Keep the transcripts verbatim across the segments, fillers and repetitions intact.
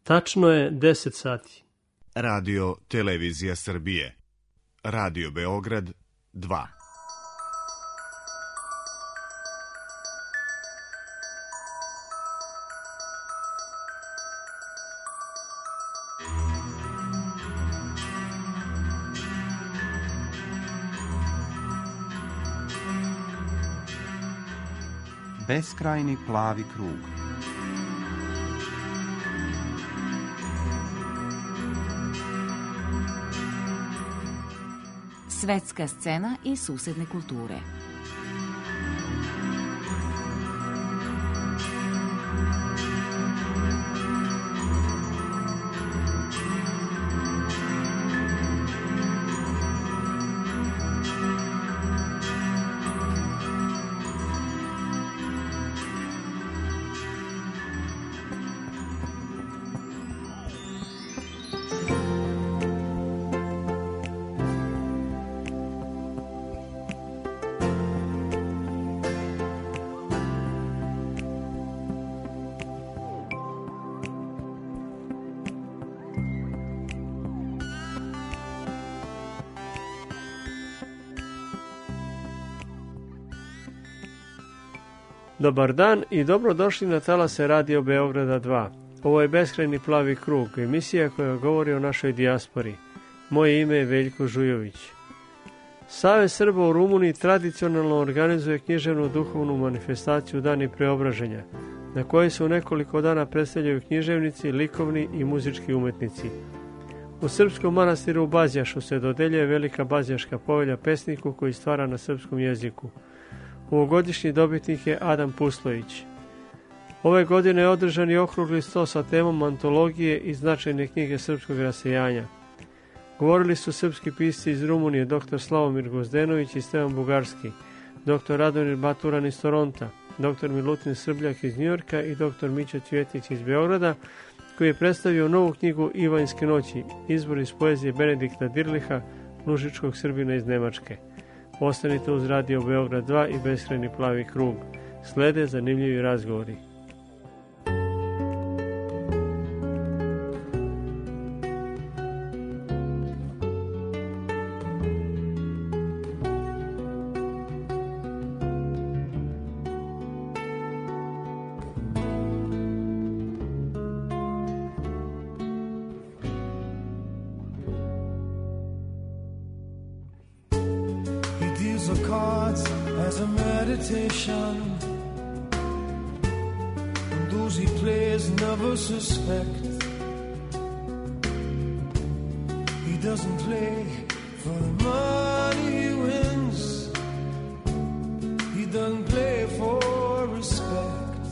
Tačno je deset sati. Radio Televizija Srbije. Radio Beograd dva. Beskrajni plavi krug. Svetska scena i susedne kulture. Dobar dan i dobrodošli na talase Radio Beograda dva. Ovo je Beskrajni plavi krug, emisija koja govori o našoj dijaspori. Moje ime je Veljko Žujović. Savez Srba u Rumuniji tradicionalno organizuje književnu duhovnu manifestaciju Dani preobraženja, na kojoj se u nekoliko dana predstavljaju književnici, likovni i muzički umetnici. U srpskom manastiru u Bazjašu se dodeljuje velika bazjaška povelja pesniku koji stvara na srpskom jeziku. Ovogodišnji dobitnik je Adam Puslović. Ove godine je održan i okrugli sto sa temom antologije i značajne knjige srpskog rasejanja. Govorili su srpski pisci iz Rumunije, doktor Slavomir Gozdenović i Stevan Bugarski, doktor Radomir Baturan iz Toronta, doktor Milutin Srbljak iz Njujorka i doktor Mićo Cvjetić iz Beograda, koji je predstavio novu knjigu Ivanjske noći, izbor iz poezije Benedikta Dirliha, lužičkog Srbina iz Nemačke. Ostanite uz Radio Beograd dva i Beskrajni plavi krug. Slede zanimljivi razgovori. Suspect he doesn't play for the money he wins, he doesn't play for respect,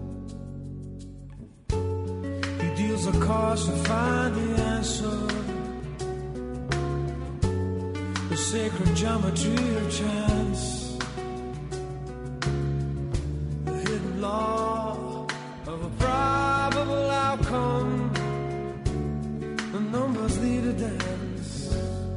he deals a cards to find the answer, the sacred geometry of chance, the hidden law of a probable outcome, the numbers lead a dance.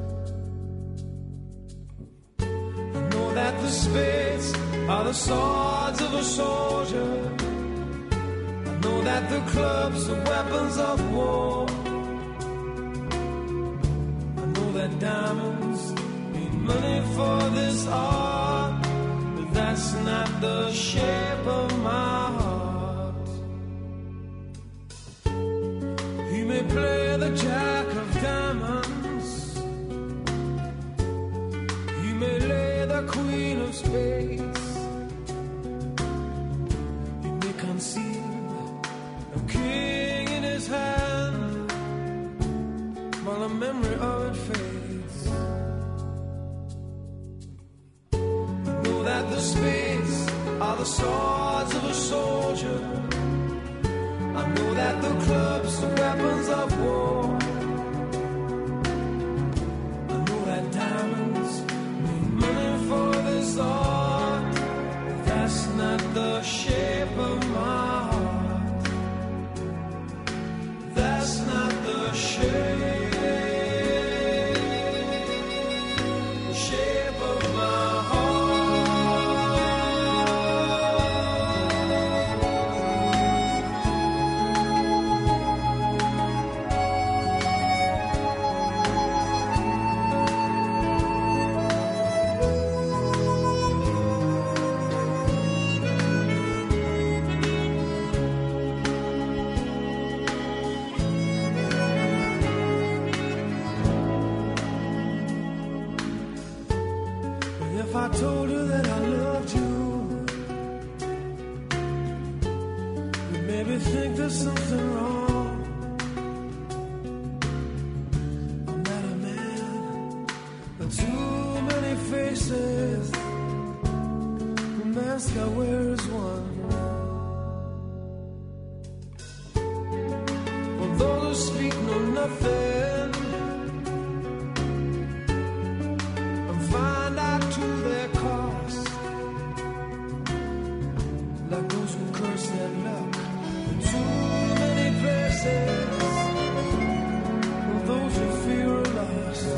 I know that the spades are the swords of a soldier, I know that the clubs are weapons of war, I know that diamonds need money for this art, but that's not the shape of my heart. Play the jack of diamonds, he may lay the queen of spades, he may conceal a king in his hand while the memory of it fades. I know that the spades are the swords of a soldier, I know that the clubs are weapons of war, I know that diamonds need money for this art, but that's not the shape of my heart, that's not the shape. told her that I loved you, you made me think there's something wrong. I'm not a man with too many faces. The mask I wear is one. For those who speak know nothing and find out to their cost, like those who curse their luck in too many places, or those who fear are lost.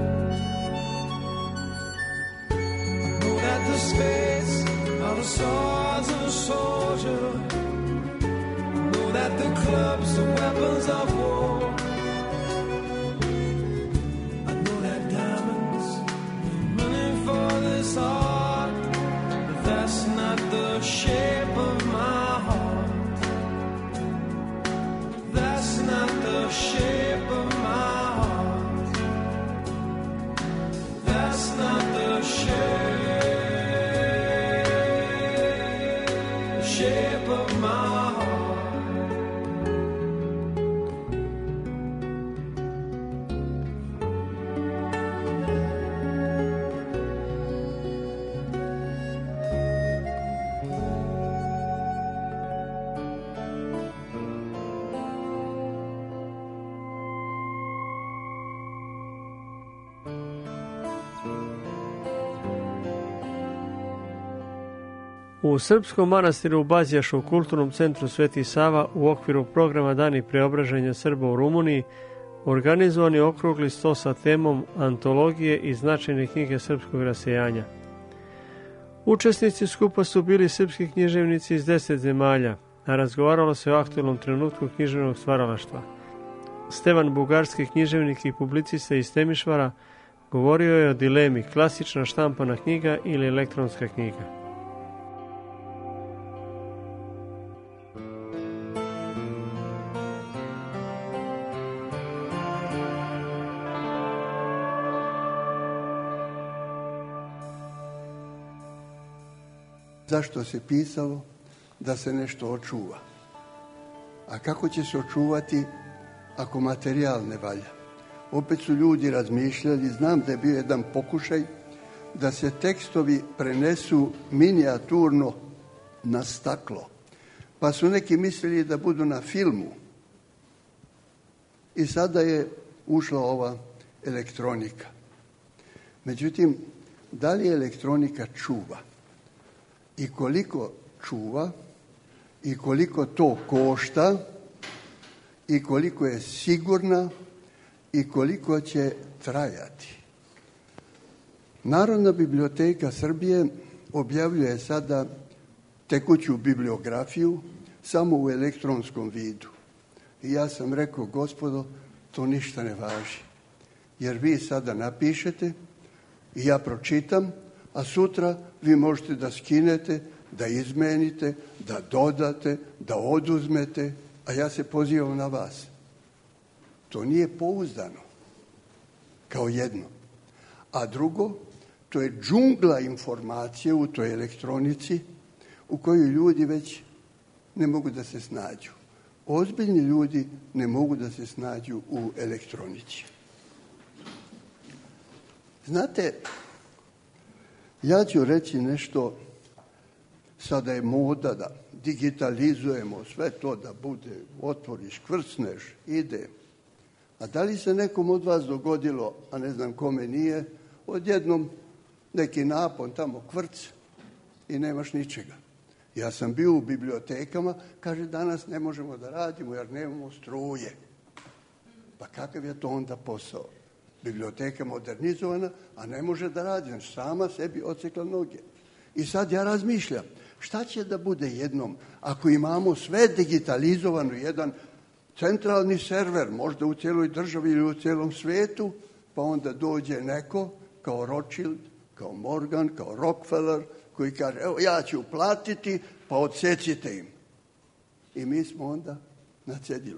I know that the spades are the swords of a soldier. I know that the clubs are weapons of war. I know that diamonds mean money for this art, but that's not the shape of my heart. That's not the shape of my heart. That's not the shape, shape of my heart. U Srpskom manastiru u Bazjašu u Kulturnom centru Sveti Sava u okviru programa Dani preobraženja Srba u Rumuniji organizovan je okrugli sto sa temom Antologije i značajne knjige srpskog rasejanja. Učesnici skupa su bili srpski književnici iz deset zemalja, a razgovaralo se o aktualnom trenutku književnog stvaralaštva. Stevan Bugarski, književnik i publicista iz Temišvara, govorio je o dilemi klasična štampana knjiga ili elektronska knjiga. Zašto se pisalo? Da se nešto očuva. A kako će se očuvati ako materijal ne valja? Opet su ljudi razmišljali, znam da je bio jedan pokušaj da se tekstovi prenesu minijaturno na staklo. Pa su neki mislili da budu na filmu. I sada je ušla ova elektronika. Međutim, da li elektronika čuva? I koliko čuva, i koliko to košta, i koliko je sigurna, i koliko će trajati. Narodna biblioteka Srbije objavljuje sada tekuću bibliografiju samo u elektronskom vidu. I ja sam rekao, gospodo, to ništa ne važi. Jer vi sada napišete i ja pročitam, a sutra vi možete da skinete, da izmenite, da dodate, da oduzmete, a ja se pozivam na vas. To nije pouzdano, kao jedno. A drugo, to je džungla informacije u toj elektronici u kojoj ljudi već ne mogu da se snađu. Ozbiljni ljudi ne mogu da se snađu u elektronici. Znate, ja ću reći nešto, sada je moda da digitalizujemo sve to da bude, otvoriš, kvrcneš, ide. A da li se nekom od vas dogodilo, a ne znam kome nije, odjednom neki napon tamo kvrc i nemaš ničega. Ja sam bio u bibliotekama, kaže danas ne možemo da radimo jer nemamo struje. Pa kakav je to onda posao? Biblioteka modernizovana, a ne može da radi, znači sama sebi odsekla noge. I sad ja razmišljam, šta će da bude jednom ako imamo sve digitalizovano, jedan centralni server, možda u cijeloj državi ili u cijelom svijetu, pa onda dođe neko kao Rothschild, kao Morgan, kao Rockefeller, koji kaže, evo ja ću platiti, pa odsecite im. I mi smo onda na cedilu.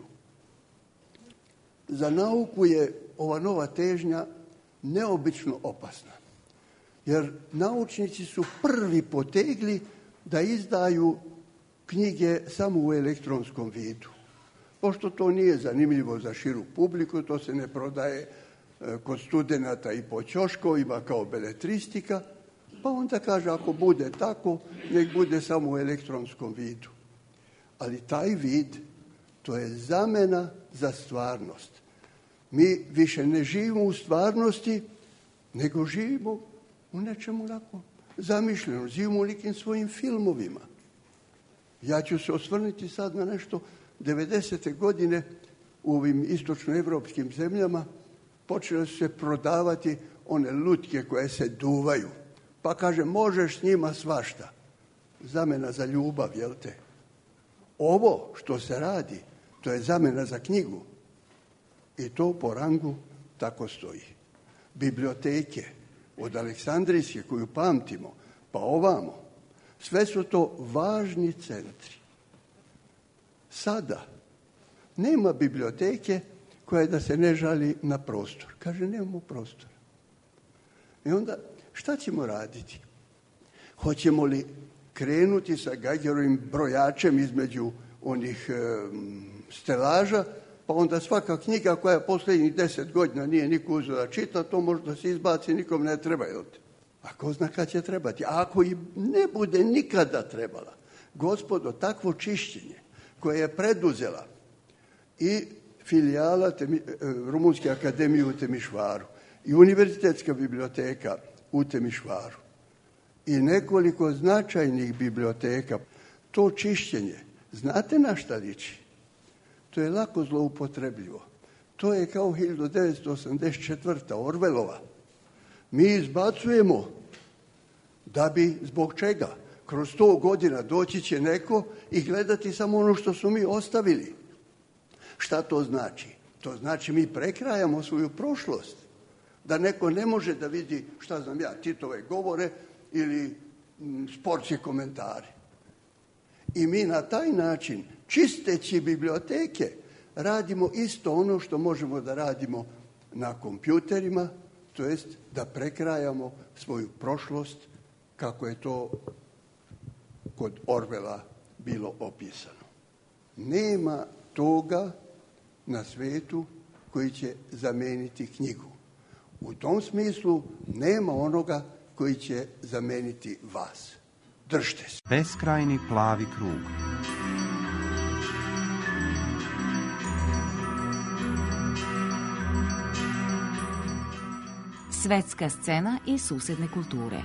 Za nauku je ova nova težnja neobično opasna. Jer naučnici su prvi potegli da izdaju knjige samo u elektronskom vidu. Pošto to nije zanimljivo za širu publiku, to se ne prodaje kod studenata i po ćoškovima kao beletristika, pa onda kaže ako bude tako, nek bude samo u elektronskom vidu. Ali taj vid, to je zamena za stvarnost. Mi više ne živimo u stvarnosti, nego živimo u nečemu onako zamišljeno, živimo u nekim svojim filmovima. Ja ću se osvrnuti sad na nešto. devedesete godine u ovim istočnoevropskim zemljama počele su se prodavati one lutke koje se duvaju. Pa kaže, možeš s njima svašta. Zamena za ljubav, jel te? Ovo što se radi, to je zamena za knjigu. I to po rangu tako stoji. Biblioteke, od Aleksandrijske koju pamtimo, pa ovamo, sve su to važni centri. Sada nema biblioteke koja da se ne žali na prostor. Kaže, nemamo prostora. I onda, šta ćemo raditi? Hoćemo li krenuti sa Geigerovim brojačem između onih e, stelaža, pa onda svaka knjiga koja posljednjih deset godina nije niko uzeo da čita, to možda se izbaci, nikom ne treba. Jel te? A ko zna kad će trebati? A ako i ne bude nikada trebala, gospodo, takvo čišćenje koje je preduzela i filijala Temi, Rumunjske akademije u Temišvaru i Univerzitetska biblioteka u Temišvaru i nekoliko značajnih biblioteka, to čišćenje, znate na šta liči? To je lako zloupotrebljivo. To je kao hiljadu devetsto osamdeset četvrta Orwellova. Mi izbacujemo da bi, zbog čega? Kroz sto godina doći će neko i gledati samo ono što su mi ostavili. Šta to znači? To znači mi prekrajamo svoju prošlost. Da neko ne može da vidi, šta znam ja, Titove govore ili m, sportske komentare. I mi na taj način, čisteći biblioteke, radimo isto ono što možemo da radimo na kompjuterima, to jest da prekrajamo svoju prošlost kako je to kod Orwella bilo opisano. Nema toga na svetu koji će zameniti knjigu. U tom smislu nema onoga koji će zameniti vas. Držite se. Beskrajni plavi krug. Svetska scena i susedne kulture.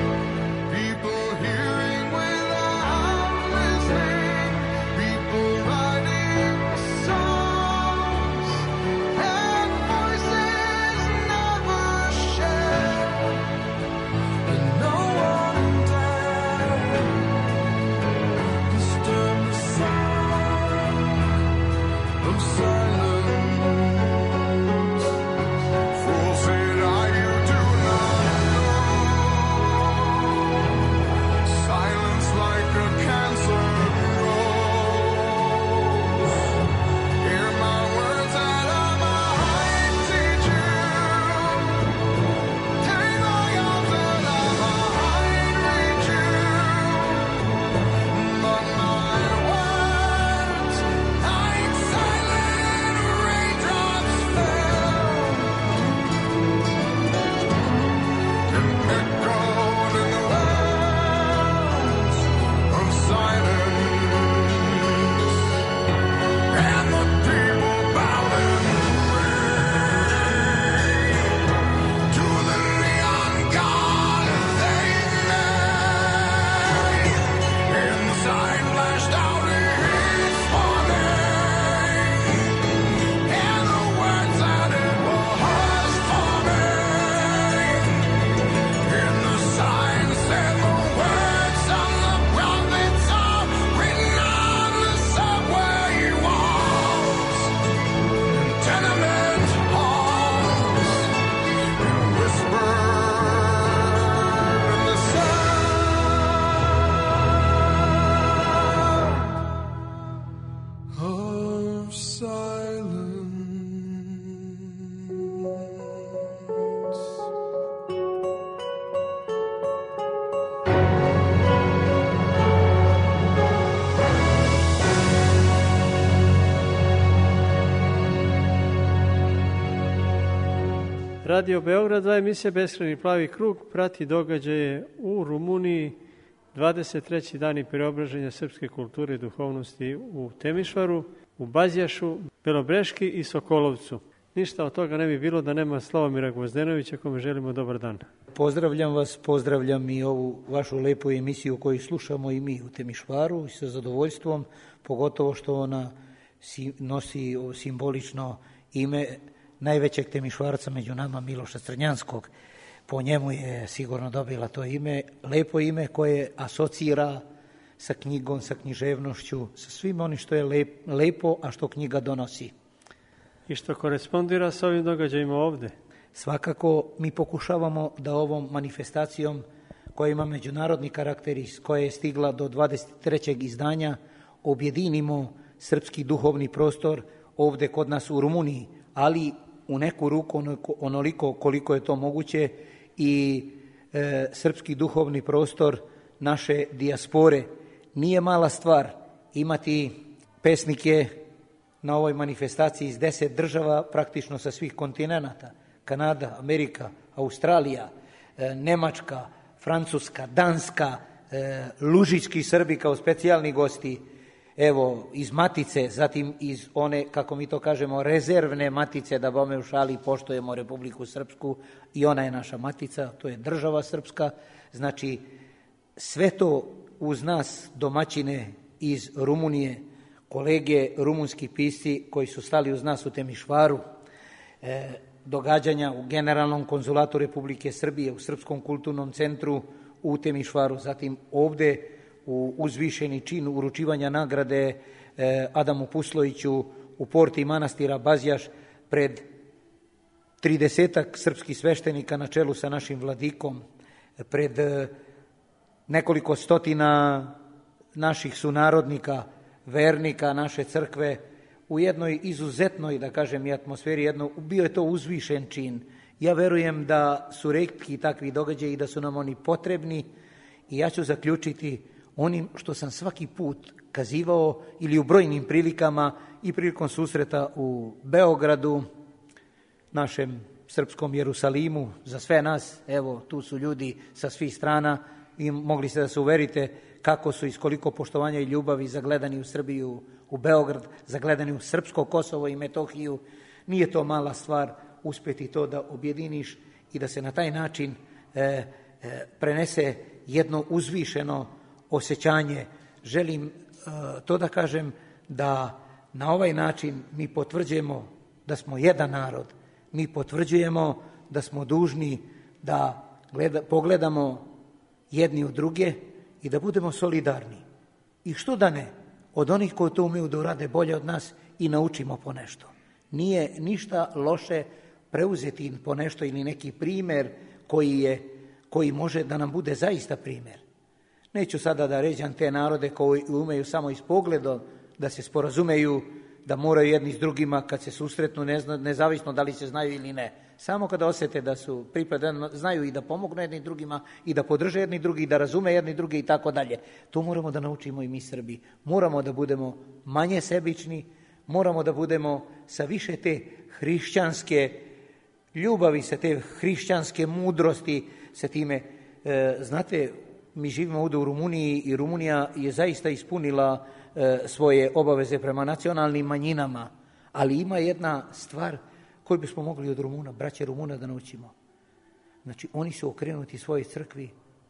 People Radio Beograd dva emisija Beskrajni plavi krug prati događaje u Rumuniji, dvadeset treći dani preobraženja srpske kulture i duhovnosti u Temišvaru, u Bazjašu, Belobreški i Sokolovcu. Ništa od toga ne bi bilo da nema Slavomira Gvozdenovića, kome želimo dobar dan. Pozdravljam vas, pozdravljam i ovu vašu lepu emisiju koju slušamo i mi u Temišvaru i sa zadovoljstvom, pogotovo što ona nosi simbolično ime najvećeg Temišvarca među nama, Miloša Crnjanskog. Po njemu je sigurno dobila to ime, lepo ime koje asocira sa knjigom, sa književnošću, sa svim onim što je lep, lepo, a što knjiga donosi. I što korespondira sa ovim događajima ovde? Svakako mi pokušavamo da ovom manifestacijom koja ima međunarodni karakter i koja je stigla do dvadeset trećeg izdanja objedinimo srpski duhovni prostor ovde kod nas u Rumuniji, ali u neku ruku onoliko koliko je to moguće i e, srpski duhovni prostor naše dijaspore. Nije mala stvar imati pesnike na ovoj manifestaciji iz deset država, praktično sa svih kontinenata. Kanada, Amerika, Australija, e, Nemačka, Francuska, Danska, e, Lužički Srbi kao specijalni gosti, evo, iz Matice, zatim iz one, kako mi to kažemo, rezervne Matice, da bome u šali poštujemo Republiku Srpsku i ona je naša Matica, to je država srpska. Znači, sve to uz nas domaćine iz Rumunije, kolege rumunski pisci koji su stali uz nas u Temišvaru, e, događanja u Generalnom konzulatu Republike Srbije, u Srpskom kulturnom centru u Temišvaru, zatim ovde u uzvišeni čin uručivanja nagrade eh, Adamu Pusloviću u porti manastira Bazjaš pred tridesetak srpskih sveštenika na čelu sa našim vladikom, pred eh, nekoliko stotina naših sunarodnika, vernika naše crkve, u jednoj izuzetnoj, da kažem, i atmosferi, jedno, bio je to uzvišen čin. Ja verujem da su retki takvi događaji i da su nam oni potrebni i ja ću zaključiti onim što sam svaki put kazivao ili u brojnim prilikama i prilikom susreta u Beogradu, našem srpskom Jerusalimu, za sve nas, evo tu su ljudi sa svih strana i mogli ste da se uverite kako su i s koliko poštovanja i ljubavi zagledani u Srbiju, u Beograd, zagledani u srpsko Kosovo i Metohiju. Nije to mala stvar uspjeti to da objediniš i da se na taj način e, e, prenese jedno uzvišeno osjećanje. Želim uh, to da kažem da na ovaj način mi potvrđujemo da smo jedan narod, mi potvrđujemo da smo dužni da gleda, pogledamo jedni u druge i da budemo solidarni. I što da ne, od onih koji to umeju da urade bolje od nas i naučimo po nešto. Nije ništa loše preuzeti po nešto ili neki primjer koji, je, koji može da nam bude zaista primjer. Neću sada da ređam te narode koji umeju samo iz pogledom da se sporazumeju, da moraju jedni s drugima kad se susretnu, ne zna, nezavisno da li se znaju ili ne. Samo kada osjete da su pripadani, znaju i da pomognu jedni drugima i da podrže jedni drugi, da razume jedni drugi i tako dalje. To moramo da naučimo i mi Srbi. Moramo da budemo manje sebični, moramo da budemo sa više te hrišćanske ljubavi, sa te hrišćanske mudrosti, sa time, e, znate, mi živimo ovdje u Rumuniji i Rumunija je zaista ispunila e, svoje obaveze prema nacionalnim manjinama, ali ima jedna stvar koju bismo mogli od Rumuna, braće Rumuna, da naučimo. Znači, oni su okrenuti svojoj crkvi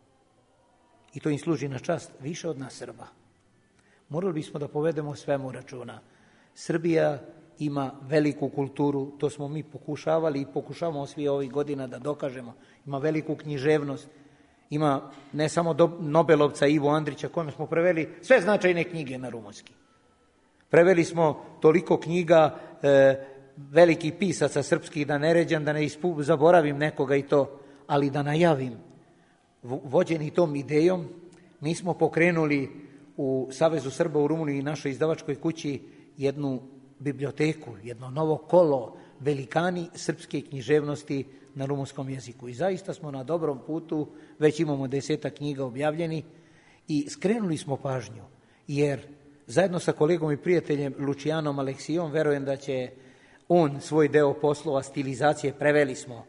i to im služi na čast više od nas Srba. Morali bismo da povedemo svemu računa. Srbija ima veliku kulturu, to smo mi pokušavali i pokušavamo svi ovih godina da dokažemo. Ima veliku književnost, ima ne samo do Nobelovca Ivo Andrića, kojem smo preveli sve značajne knjige na rumunski. Preveli smo toliko knjiga e, velikih pisaca srpskih, da ne ređam, da ne ispu, zaboravim nekoga i to, ali da najavim. Vođeni tom idejom, mi smo pokrenuli u Savezu Srba u Rumuniji i našoj izdavačkoj kući jednu biblioteku, jedno novo kolo, velikani srpske književnosti na rumunskom jeziku. I zaista smo na dobrom putu, već imamo desetak knjiga objavljeni i skrenuli smo pažnju, jer zajedno sa kolegom i prijateljem Lučijanom Aleksijom verujem da će on svoj deo poslova stilizacije, preveli smo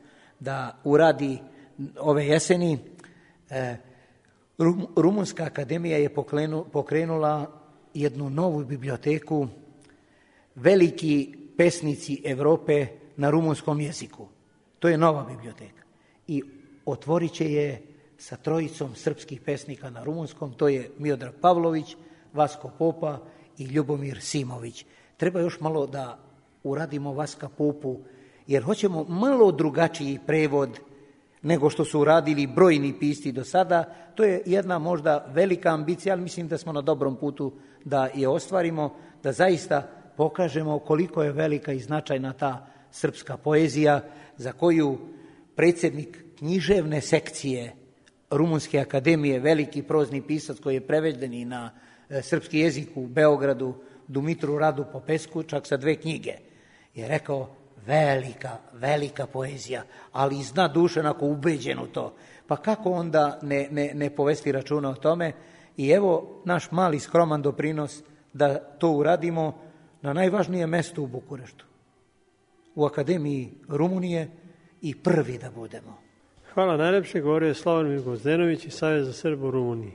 da uradi ove jeseni. E, Rumunska akademija je pokrenula jednu novu biblioteku, veliki pesnici Europe na rumunskom jeziku. To je nova biblioteka. I otvorit će je sa trojicom srpskih pesnika na rumunskom, to je Miodrag Pavlović, Vasko Popa i Ljubomir Simović. Treba još malo da uradimo Vaska Popu, jer hoćemo malo drugačiji prevod nego što su uradili brojni pisci do sada. To je jedna možda velika ambicija, ali mislim da smo na dobrom putu da je ostvarimo, da zaista pokažemo koliko je velika i značajna ta srpska poezija, za koju predsjednik književne sekcije Rumunske akademije, veliki prozni pisac koji je preveden i na srpski jezik u Beogradu, Dumitru Radu Popesku, čak sa dve knjige, je rekao velika, velika poezija, ali zna duše onako ubeđen u to. Pa kako onda ne, ne, ne povesti računa o tome? I evo naš mali skroman doprinos da to uradimo na najvažnijem mestu u Bukureštu, u Akademiji Rumunije, i prvi da budemo. Hvala najlepše, govorio je Slavomir Gvozdenović iz Saveza Srba u Rumuniji.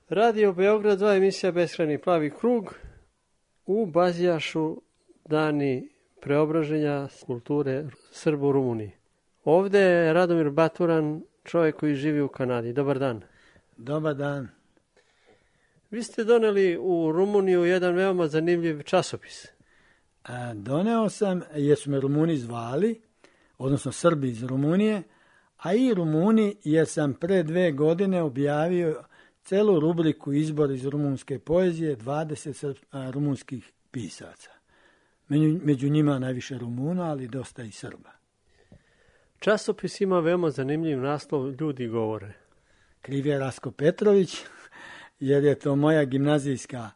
Radio Beograd dva, emisija Beskrajni plavi krug. U Bazijašu dani preobraženja kulture Srba u Rumuniji. Ovdje je Radomir Baturan, čovjek koji živi u Kanadi. Dobar dan. Dobar dan. Vi ste doneli u Rumuniju jedan veoma zanimljiv časopis. A, doneo sam jer su me Rumuni zvali, odnosno Srbi iz Rumunije, a i Rumuni jer sam pre dve godine objavio celu rubriku Izbor iz rumunske poezije, dvadeset srp, a, rumunskih pisaca. Među, među njima najviše Rumuna, ali dosta i Srba. Časopis ima veoma zanimljiv naslov Ljudi govore. Kriv je Rasko Petrović, jer je to moja gimnazijska,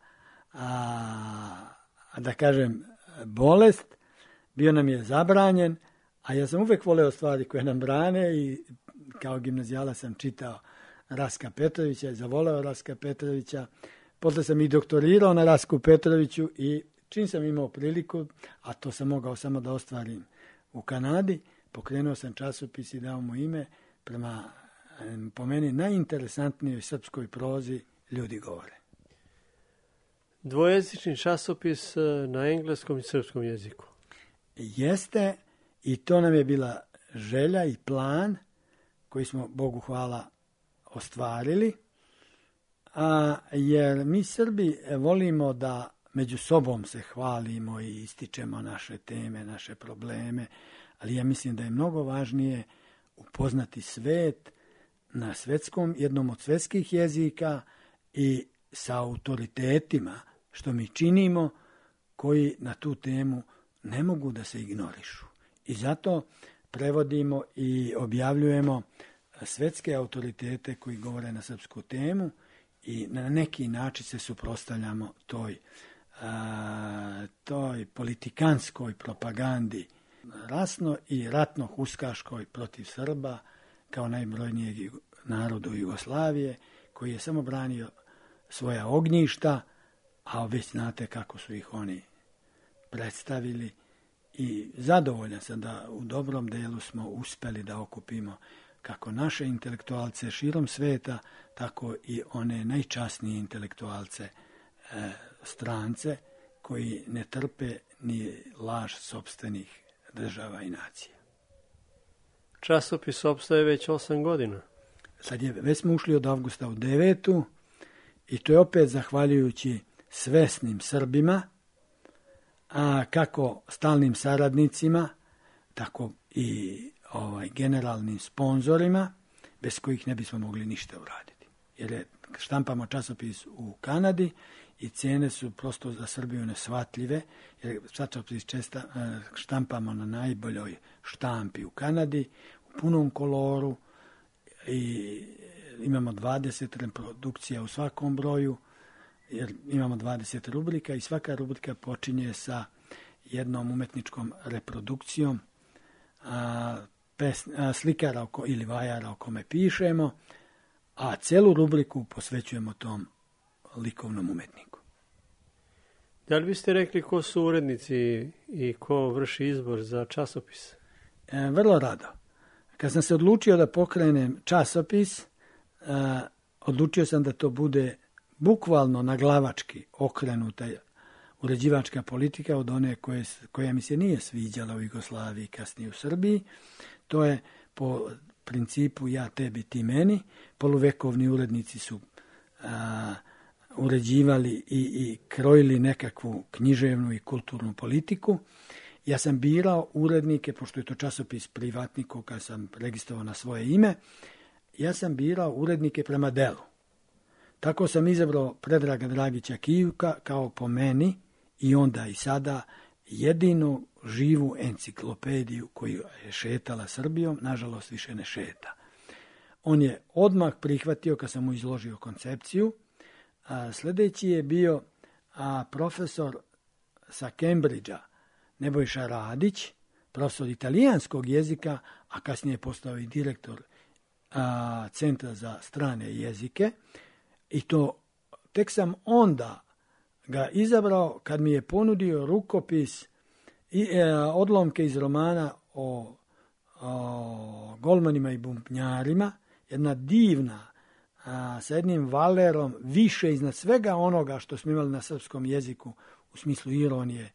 a, da kažem, bolest. Bio nam je zabranjen, a ja sam uvek voleo stvari koje nam brane i kao gimnazijala sam čitao Raska Petrovića i zavoleo Raska Petrovića. Posle sam i doktorirao na Rasku Petroviću i čim sam imao priliku, a to sam mogao samo da ostvarim u Kanadi, pokrenuo sam časopis i dao mu ime prema, po meni, najinteresantnijoj srpskoj prozi Ljudi govore. Dvojezični časopis na engleskom i srpskom jeziku. Jeste, i to nam je bila želja i plan koji smo, Bogu hvala, ostvarili, a, jer mi Srbi volimo da među sobom se hvalimo i ističemo naše teme, naše probleme, ali ja mislim da je mnogo važnije upoznati svet na svetskom, jednom od svetskih jezika i sa autoritetima, što mi činimo, koji na tu temu ne mogu da se ignorišu. I zato prevodimo i objavljujemo svetske autoritete koji govore na srpsku temu i na neki način se suprotstavljamo toj, a, toj politikanskoj propagandi rasno i ratno-huskaškoj protiv Srba kao najbrojnijeg narodu Jugoslavije, koji je samo branio svoja ognjišta, a već znate kako su ih oni predstavili i zadovoljan sam da u dobrom delu smo uspeli da okupimo kako naše intelektualce širom sveta, tako i one najčasnije intelektualce e, strance koji ne trpe ni laž sopstvenih država i nacija. Časopis opstaje već osam godina. Sad je, već smo ušli od avgusta u devetu i to je opet zahvaljujući svesnim Srbima, a kako stalnim saradnicima, tako i ovaj, generalnim sponzorima, bez kojih ne bismo mogli ništa uraditi. Jer je, štampamo časopis u Kanadi i cene su prosto za Srbiju neshvatljive, jer časopis česta štampamo na najboljoj štampi u Kanadi, u punom koloru i imamo dvadeset reprodukcija u svakom broju, jer imamo dvadeset rubrika i svaka rubrika počinje sa jednom umetničkom reprodukcijom a, pes, a, slikara oko, ili vajara o kome pišemo, a celu rubriku posvećujemo tom likovnom umetniku. Da li biste rekli ko su urednici i ko vrši izbor za časopis? E, vrlo rado. Kad sam se odlučio da pokrenem časopis, e, odlučio sam da to bude bukvalno naglavački okrenuta uređivačka politika od one koje, koja mi se nije sviđala u Jugoslaviji, kasnije u Srbiji. To je po principu ja tebi, ti meni. Poluvekovni urednici su a, uređivali i, i krojili nekakvu književnu i kulturnu politiku. Ja sam birao urednike, pošto je to časopis privatnik koga sam registrovao na svoje ime, ja sam birao urednike prema delu. Tako sam izabrao Predraga Dragića Kijuka kao po meni i onda i sada jedinu živu enciklopediju koju je šetala Srbijom, nažalost više ne šeta. On je odmah prihvatio kad sam mu izložio koncepciju. A sljedeći je bio a, profesor sa Cambridgea, Nebojša Radić, profesor italijanskog jezika, a kasnije je postao i direktor a, Centra za strane jezike. I to tek sam onda ga izabrao kad mi je ponudio rukopis i e, odlomke iz romana o, o golmanima i bumbnjarima, jedna divna a, sa jednim valerom više iznad svega onoga što smo imali na srpskom jeziku u smislu ironije.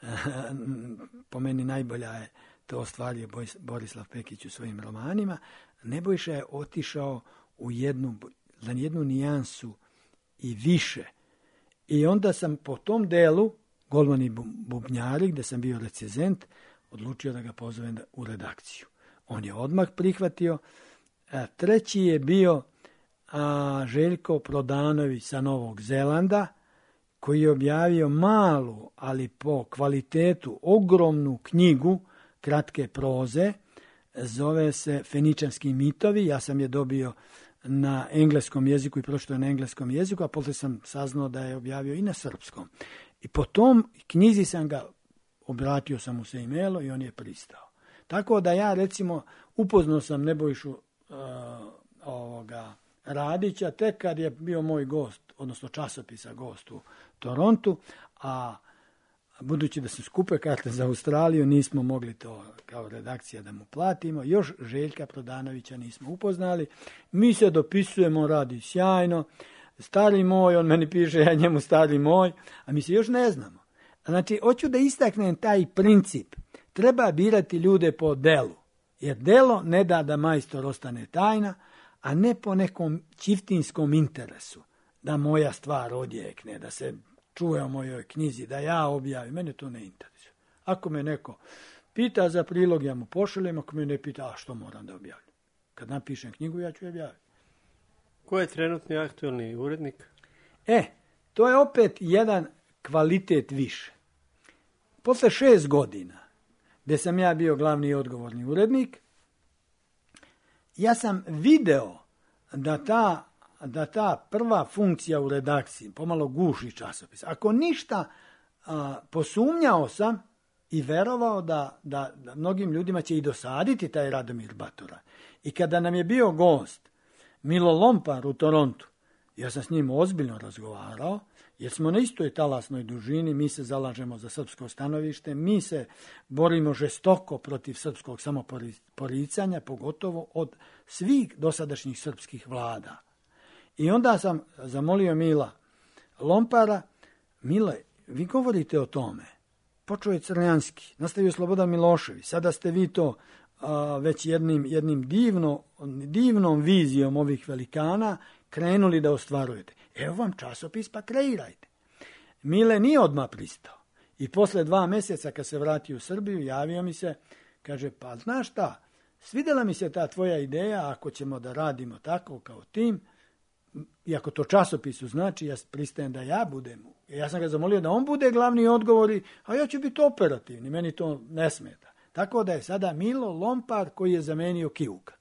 Po meni najbolja je to ostvario Borislav Pekić u svojim romanima. Nebojša je otišao u jednu, za jednu nijansu i više. I onda sam po tom delu, Golman i bubnjari, gdje sam bio recenzent, odlučio da ga pozovem u redakciju. On je odmah prihvatio. A treći je bio a, Željko Prodanović sa Novog Zelanda, koji je objavio malu, ali po kvalitetu ogromnu knjigu kratke proze, zove se Feničanski mitovi. Ja sam je dobio na engleskom jeziku i pročitao na engleskom jeziku, a potom sam saznao da je objavio i na srpskom. I po tom knjizi sam ga, obratio sam mu se e-mailo i on je pristao. Tako da ja, recimo, upoznao sam Nebojšu uh, ovoga Radića tek kad je bio moj gost, odnosno časopisa gost u Torontu, a budući da su skupe karte za Australiju, nismo mogli to kao redakcija da mu platimo. Još Željka Prodanovića nismo upoznali. Mi se dopisujemo, radi sjajno. Stari moj, on meni piše, ja njemu stari moj, a mi se još ne znamo. Znači, hoću da istaknem taj princip. Treba birati ljude po delu, jer delo ne da da majstor ostane tajna, a ne po nekom čiftinskom interesu, da moja stvar odjekne, da se čuje o mojoj knjizi, da ja objavim. Mene to ne interesuje. Ako me neko pita za prilog, ja mu pošaljem, ako me ne pita, a što moram da objavim? Kad napišem knjigu, ja ću je objaviti. Ko je trenutni aktualni urednik? E, to je opet jedan kvalitet više. Posle šest godina, gdje sam ja bio glavni i odgovorni urednik, ja sam video da ta, da ta prva funkcija u redakciji pomalo guši časopis. Ako ništa, a, posumnjao sam i verovao da, da, da mnogim ljudima će i dosaditi taj Radomir Batura. I kada nam je bio gost Milo Lompar u Torontu, ja sam s njim ozbiljno razgovarao, jer smo na istoj talasnoj dužini, mi se zalažemo za srpsko stanovište, mi se borimo žestoko protiv srpskog samoporicanja, pogotovo od svih dosadašnjih srpskih vlada. I onda sam zamolio Mila Lompara, Mile, vi govorite o tome. Počeo je Crnjanski, nastavio Slobodan Milošević, sada ste vi to a, već jednim, jednim divno, divnom vizijom ovih velikana krenuli da ostvarujete. Evo vam časopis, pa kreirajte. Mile nije odmah pristao. I posle dva mjeseca kad se vratio u Srbiju, javio mi se, kaže, pa znaš šta, svidjela mi se ta tvoja ideja, ako ćemo da radimo tako kao tim, i ako to časopisu znači, ja pristajem da ja budem. Ja sam ga zamolio da on bude glavni odgovori, a ja ću biti operativni, meni to ne smeta. Tako da je sada Milo Lompar koji je zamenio Kivuka.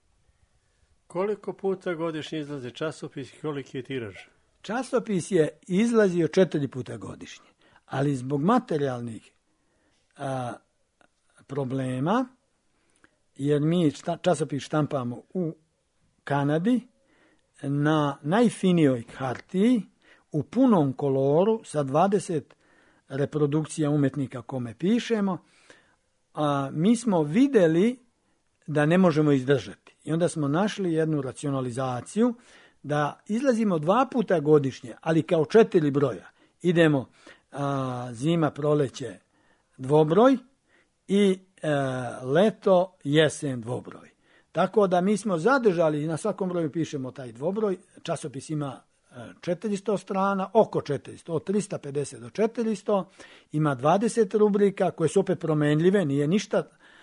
Koliko puta godišnje izlaze časopis i koliki je tiraž? Časopis je izlazio četiri puta godišnje, ali zbog materijalnih a, problema, jer mi šta, časopis štampamo u Kanadi na najfinijoj hartiji, u punom koloru, sa dvadeset reprodukcija umetnika kome pišemo, a mi smo vidjeli da ne možemo izdržati. I onda smo našli jednu racionalizaciju da izlazimo dva puta godišnje, ali kao četiri broja. Idemo a, zima, proleće, dvobroj i a, leto, jesen, dvobroj. Tako da mi smo zadržali i na svakom broju pišemo taj dvobroj. Časopis ima četiristo strana, oko četiristo, od tristo pedeset do četiristo. Ima dvadeset rubrika koje su opet promenljive, nije ništa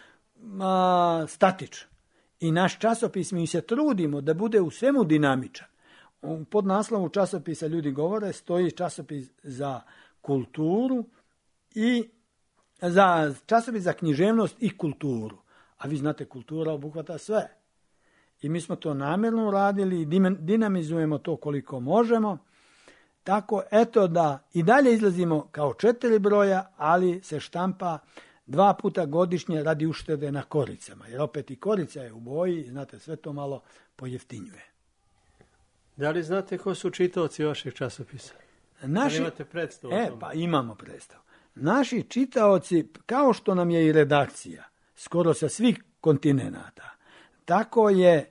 a, statično. I naš časopis, mi se trudimo da bude u svemu dinamičan. Pod naslovu časopisa ljudi govore, stoji časopis za kulturu i za časopis za književnost i kulturu. A vi znate, kultura obuhvata sve. I mi smo to namjerno uradili i dinamizujemo to koliko možemo. Tako, eto da i dalje izlazimo kao četiri broja, ali se štampa dva puta godišnje radi uštede na koricama. Jer opet i korica je u boji, znate, sve to malo pojeftinjuje. Da li znate ko su čitaoci vašeg časopisa? Naši, da imate predstavu? E, pa imamo predstavu. Naši čitaoci, kao što nam je i redakcija, skoro sa svih kontinenata, tako je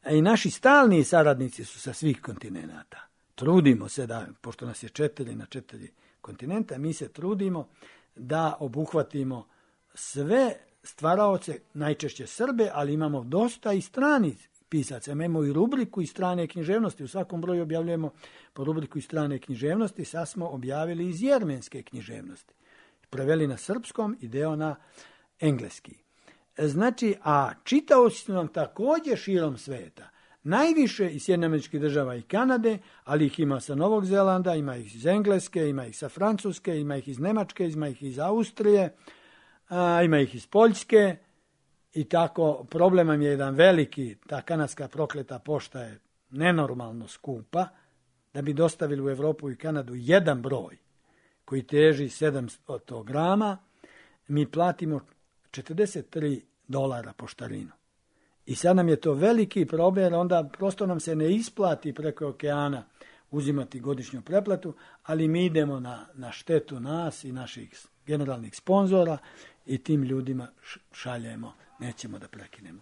i naši stalni saradnici su sa svih kontinenata. Trudimo se da, pošto nas je četiri na četiri kontinenta, mi se trudimo da obuhvatimo sve stvaraoce, najčešće Srbe, ali imamo dosta i stranih pisaca. Imamo i rubriku i strane književnosti. U svakom broju objavljujemo po rubriku i strane književnosti. Sad smo objavili iz jermenske književnosti. Preveli na srpskom i deo na engleski. Znači, a čitaoci su nam također širom sveta. Najviše iz Sjedinjenih Američkih Država i Kanade, ali ih ima sa Novog Zelanda, ima ih iz Engleske, ima ih sa Francuske, ima ih iz Nemačke, ima ih iz Austrije, a, ima ih iz Poljske i tako. Problem je jedan veliki, ta kanadska prokleta pošta je nenormalno skupa, da bi dostavili u Evropu i Kanadu jedan broj koji teži sedamsto grama, mi platimo četrdeset tri dolara poštarinu. I sad nam je to veliki problem, onda prosto nam se ne isplati preko okeana uzimati godišnju pretplatu, ali mi idemo na, na štetu nas i naših generalnih sponzora i tim ljudima šaljemo, nećemo da prekinemo.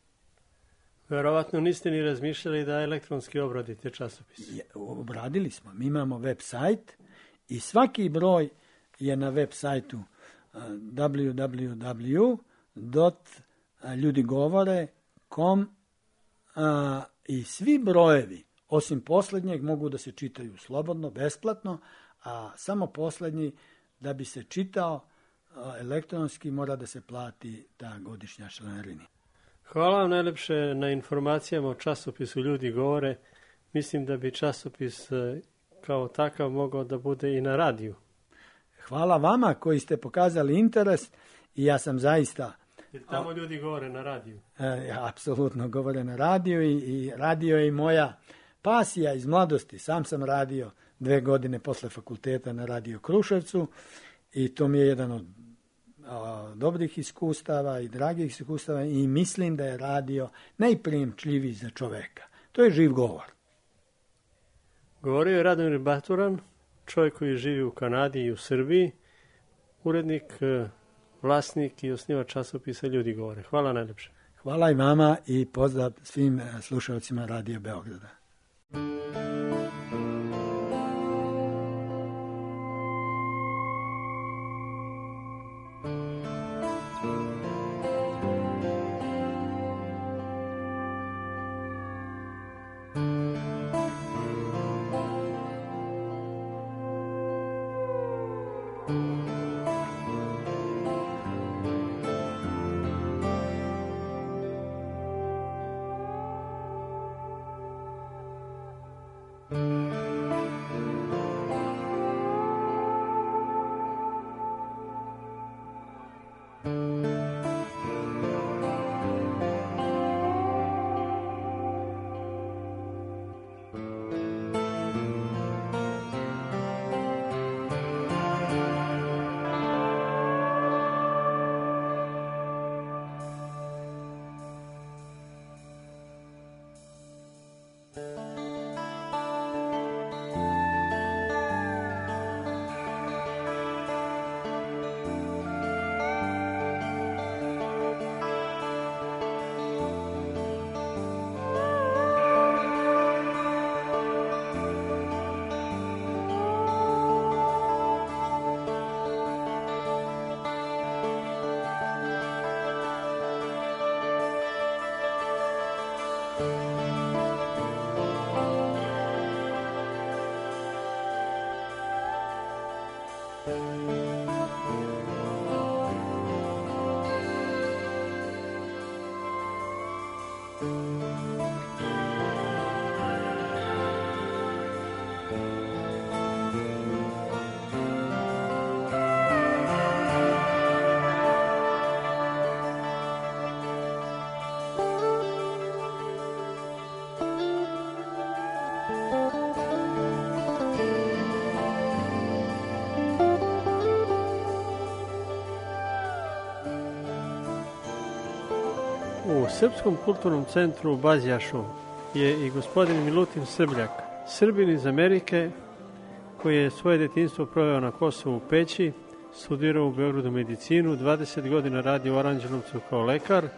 Verovatno niste ni razmišljali da elektronski obradite časopis. Je, obradili smo. Mi imamo web sajt i svaki broj je na web sajtu uh, w w w dot ljudgovore dot com uh, i svi brojevi, osim posljednjeg, mogu da se čitaju slobodno, besplatno, a samo posljednji, da bi se čitao uh, elektronski, mora da se plati ta godišnja članarina. Hvala vam najlepše na informacijama o časopisu Ljudi govore. Mislim da bi časopis kao takav mogao da bude i na radiju. Hvala vama koji ste pokazali interes i ja sam zaista... Jer tamo ljudi govore na radiju. E, apsolutno govore na radiju i, i radio je i moja pasija iz mladosti. Sam sam radio dve godine posle fakulteta na Radio Kruševcu i to mi je jedan od a, dobrih iskustava i dragih iskustava i mislim da je radio najprijemčljiviji za čoveka. To je živ govor. Govorio je Radomir Baturan, čovjek koji živi u Kanadi i u Srbiji, urednik, vlasnik i osnivač časopisa Ljudi govore. Hvala najlepše. Hvala i vama i pozdrav svim slušalcima Radio Beograda. U Srpskom kulturnom centru u Bazjašu je i gospodin Milutin Srbljak, Srbin iz Amerike, koji je svoje detinjstvo proveo na Kosovu u Peći, studirao u Beogradu medicinu, dvadeset godina radi u Aranđelovcu kao lekar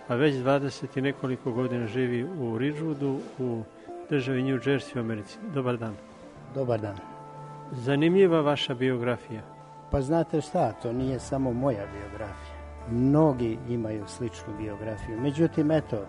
a već dvadeset i nekoliko godina živi u Ridgewoodu u državi New Jersey u Americi. Dobar dan. Dobar dan. Zanimljiva vaša biografija. Pa znate šta, to nije samo moja biografija. Mnogi imaju sličnu biografiju. Međutim, eto,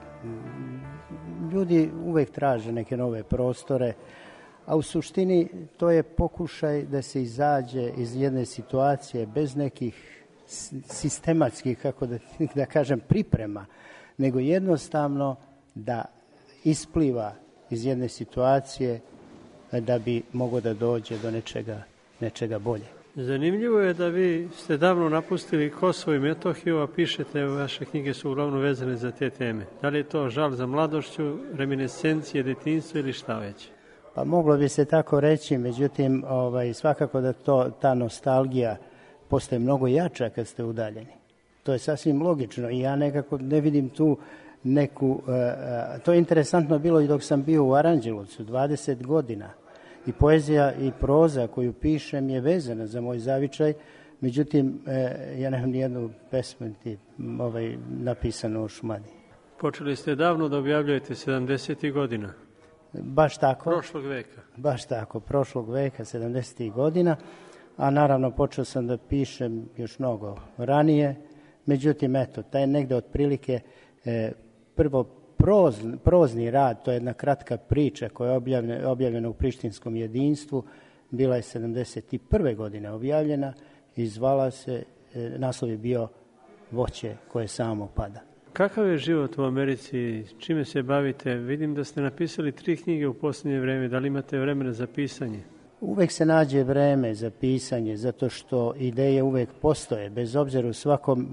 ljudi uvek traže neke nove prostore, a u suštini to je pokušaj da se izađe iz jedne situacije bez nekih sistematskih, kako da, da kažem, priprema, nego jednostavno da ispliva iz jedne situacije da bi mogao da dođe do nečega, nečega bolje. Zanimljivo je da vi ste davno napustili Kosovo i Metohiju, a pišete, vaše knjige su uglavnom vezane za te teme. Da li je to žal za mladošću, reminiscencije, detinjstvo ili šta već? Pa moglo bi se tako reći, međutim ovaj, svakako da to, ta nostalgija postaje mnogo jača kad ste udaljeni. To je sasvim logično i ja nekako ne vidim tu neku... Uh, uh, to je interesantno bilo i dok sam bio u Aranđelovcu, dvadeset godina. I poezija i proza koju pišem je vezana za moj zavičaj, međutim, uh, ja nemam nijednu pesmu ovaj, napisanu u Šumadiji. Počeli ste davno da objavljujete sedamdesetih godina. Baš tako. Prošlog veka. Baš tako, prošlog veka, sedamdesetih godina. A naravno počeo sam da pišem još mnogo ranije. Međutim, eto, taj negde otprilike e, prvo proz, prozni rad, to je jedna kratka priča koja je objavljena, objavljena u Prištinskom jedinstvu, bila je sedamdeset prve godine objavljena i zvala se, e, naslov je bio Voće koje samo pada. Kakav je život u Americi? Čime se bavite? Vidim da ste napisali tri knjige u posljednje vreme. Da li imate vremena za pisanje? Uvek se nađe vreme za pisanje, zato što ideje uvek postoje, bez obzira u svakom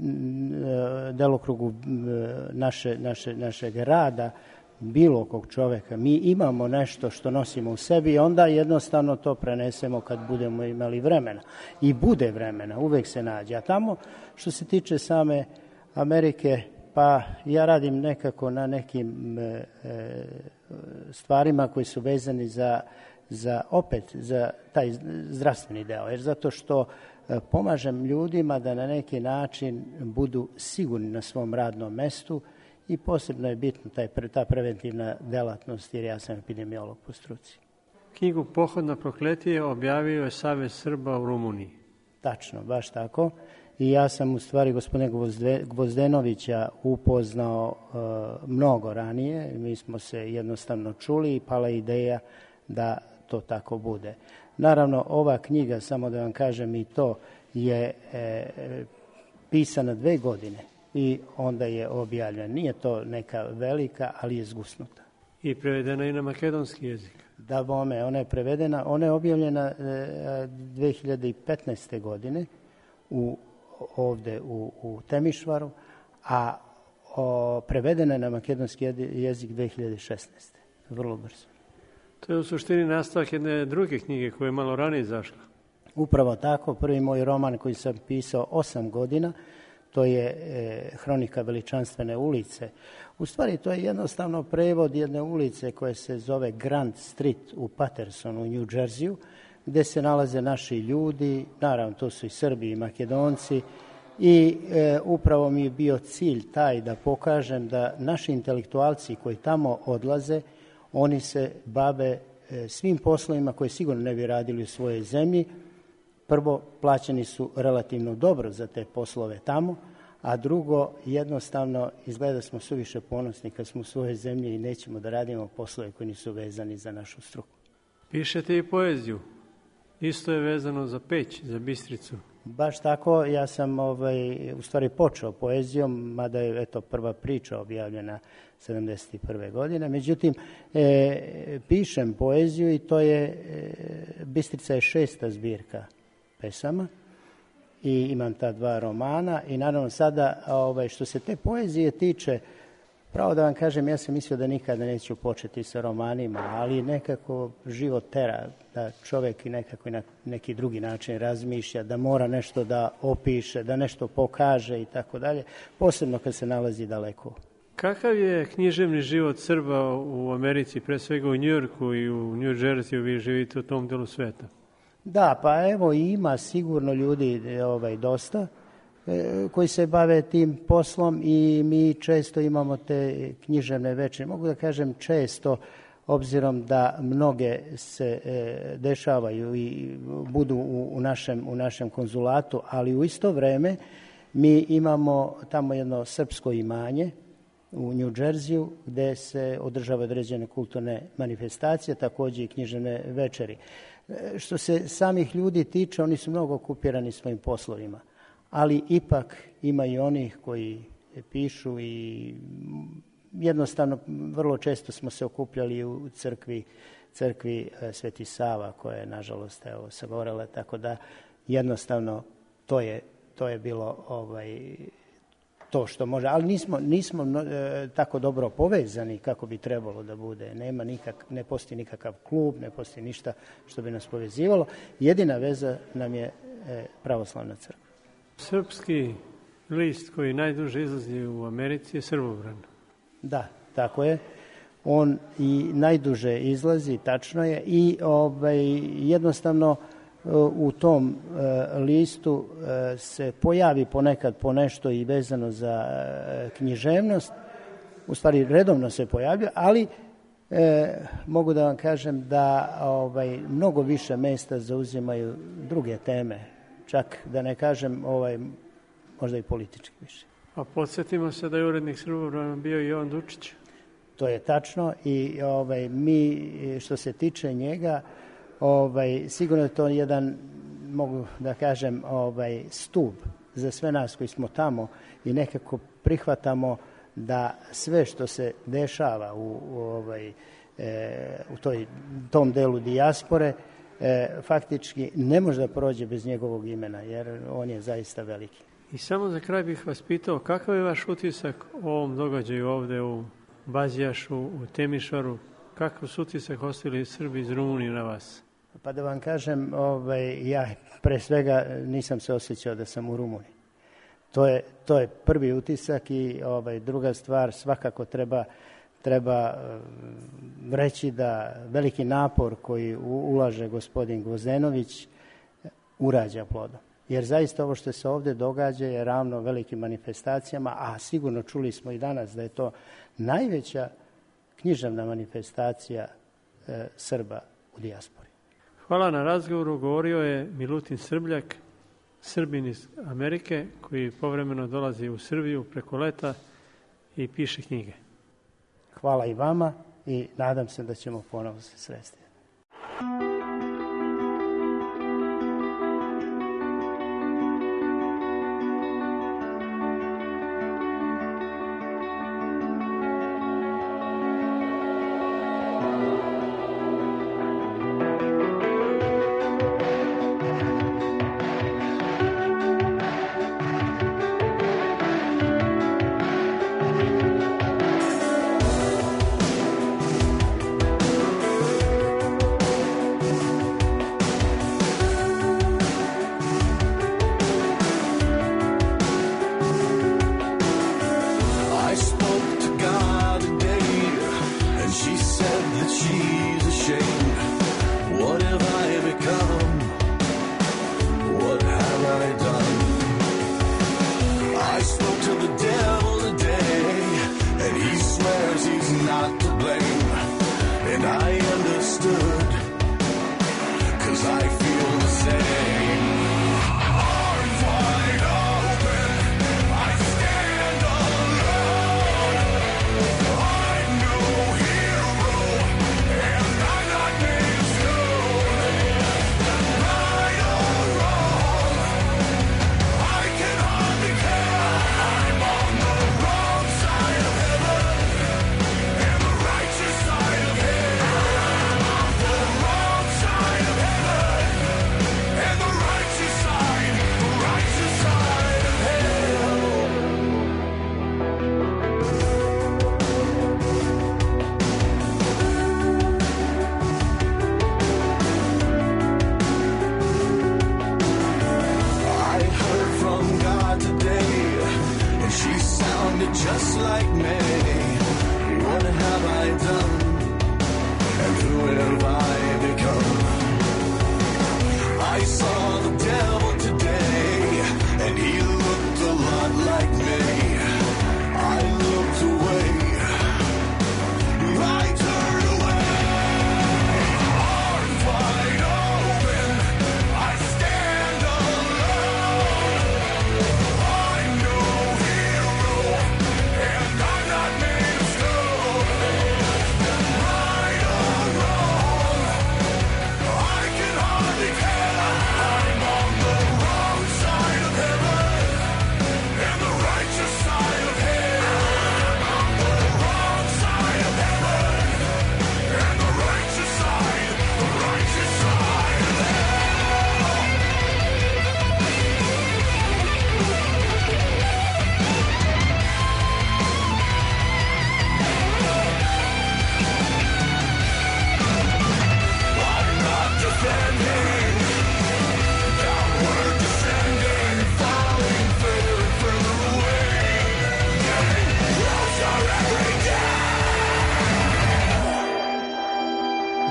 delokrugu naše, naše, našeg rada, bilo kog čoveka. Mi imamo nešto što nosimo u sebi i onda jednostavno to prenesemo kad budemo imali vremena. I bude vremena, uvek se nađe. A tamo, što se tiče same Amerike, pa ja radim nekako na nekim e, stvarima koji su vezani za za opet za taj zdravstveni deo, jer zato što pomažem ljudima da na neki način budu sigurni na svom radnom mestu i posebno je bitno taj, ta preventivna delatnost, jer ja sam epidemiolog po struci. Knjigu Pohod na prokletije objavio je Savez Srba u Rumuniji. Tačno, baš tako. I ja sam u stvari gospodina Gvozdenovića upoznao uh, mnogo ranije. Mi smo se jednostavno čuli i pala ideja da to tako bude. Naravno, ova knjiga, samo da vam kažem i to, je e, pisana dve godine i onda je objavljena. Nije to neka velika, ali je zgusnuta. I prevedena i na makedonski jezik. Da bome, ona je prevedena, ona je objavljena e, dve hiljade petnaeste. godine u, ovde u, u Temišvaru, a o, prevedena je na makedonski jezik dve hiljade šesnaeste. Vrlo brzo. To je u suštini nastavak jedne druge knjige koja je malo ranije izašla. Upravo tako. Prvi moj roman koji sam pisao osam godina, to je e, Hronika veličanstvene ulice. U stvari to je jednostavno prevod jedne ulice koja se zove Grand Street u Patersonu u New Jerseyu, gde se nalaze naši ljudi, naravno to su i Srbi i Makedonci, i e, upravo mi je bio cilj taj da pokažem da naši intelektualci koji tamo odlaze, oni se bave e, svim poslovima koje sigurno ne bi radili u svojoj zemlji. Prvo, plaćeni su relativno dobro za te poslove tamo, a drugo, jednostavno, izgleda da smo suviše ponosni kad smo u svojoj zemlji i nećemo da radimo poslove koji nisu vezani za našu struku. Pišete i poeziju. Isto je vezano za Peć, za Bistricu. Baš tako, ja sam ovaj, u stvari počeo poezijom, mada je eto, prva priča objavljena sedamdeset prve. godine. Međutim, e, pišem poeziju i to je, e, Bistrica je šesta zbirka pesama i imam ta dva romana i naravno sada ovaj, što se te poezije tiče, pravo da vam kažem, ja sam mislio da nikada neću početi sa romanima, ali nekako život tera da čovjek i nekako i na neki drugi način razmišlja, da mora nešto da opiše, da nešto pokaže i tako dalje, posebno kad se nalazi daleko. Kakav je književni život Srba u Americi, pre svega u Njujorku i u New Jerseyu, vi živite u tom delu sveta? Da, pa evo ima sigurno ljudi ovaj, dosta. koji se bave tim poslom i mi često imamo te književne večeri. Mogu da kažem često, obzirom da mnoge se dešavaju i budu u našem, u našem konzulatu, ali u isto vreme mi imamo tamo jedno srpsko imanje u New Jerseyu gde se održavaju određene kulturne manifestacije, takođe i književne večeri. Što se samih ljudi tiče, oni su mnogo okupirani svojim poslovima, ali ipak ima i onih koji pišu i jednostavno vrlo često smo se okupljali u crkvi, crkvi Sveti Sava koja je nažalost evo sagorela, tako da jednostavno to je, to je bilo ovaj, to što može, ali nismo, nismo e, tako dobro povezani kako bi trebalo da bude. Nema nikak, ne postoji nikakav klub, ne postoji ništa što bi nas povezivalo. Jedina veza nam je e, pravoslavna crkva. Srpski list koji najduže izlazi u Americi je Srbobran. Da, tako je. On i najduže izlazi, tačno je, i ovaj, jednostavno u tom e, listu e, se pojavi ponekad po nešto i vezano za e, književnost. U stvari redovno se pojavlja, ali e, mogu da vam kažem da ovaj, mnogo više mesta zauzimaju druge teme. Čak da ne kažem ovaj, možda i politički više. A podsjetimo se da je urednik Srbobrana bio i Jovan Dučić. To je tačno i ovaj, mi što se tiče njega, ovaj, sigurno je to jedan, mogu da kažem, ovaj, stup za sve nas koji smo tamo i nekako prihvatamo da sve što se dešava u, u, ovaj, e, u toj, tom delu dijaspore e, faktički ne može da prođe bez njegovog imena, jer on je zaista veliki. I samo za kraj bih vas pitao, kakav je vaš utisak o ovom događaju ovde u Bazijašu, u Temišvaru? Kakav su utisak ostavili Srbi iz Rumunije na vas? Pa da vam kažem, ovaj, ja pre svega nisam se osjećao da sam u Rumuniji. To je, to je prvi utisak i ovaj, druga stvar, svakako treba, treba reći da veliki napor koji ulaže gospodin Gvozdenović urađa plodom. Jer zaista ovo što se ovdje događa je ravno velikim manifestacijama, a sigurno čuli smo i danas da je to najveća književna manifestacija e, Srba u dijaspori. Hvala na razgovoru. Govorio je Milutin Srbljak, Srbin iz Amerike, koji povremeno dolazi u Srbiju preko leta i piše knjige. Hvala i vama i nadam se da ćemo ponovo se sresti.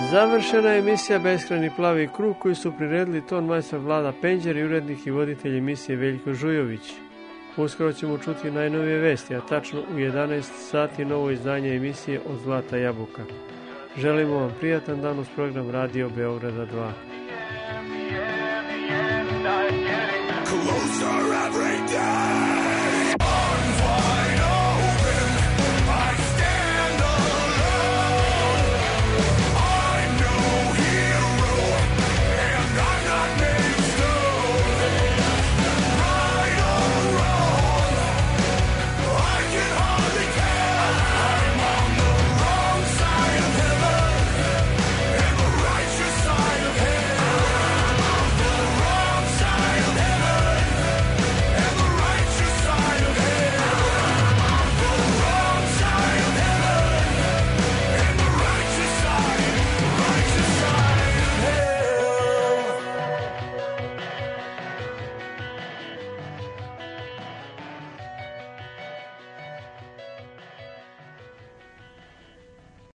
Završena je emisija Beskrajni plavi krug koju su priredili ton majstor Vlada Penđer i urednik i voditelj emisije Veljko Žujović. Uskoro ćemo čuti najnovije vesti, a tačno u jedanaest sati novo izdanje emisije Od zlata jabuka. Želimo vam prijatan dan uz program Radio Beograda dva. Closer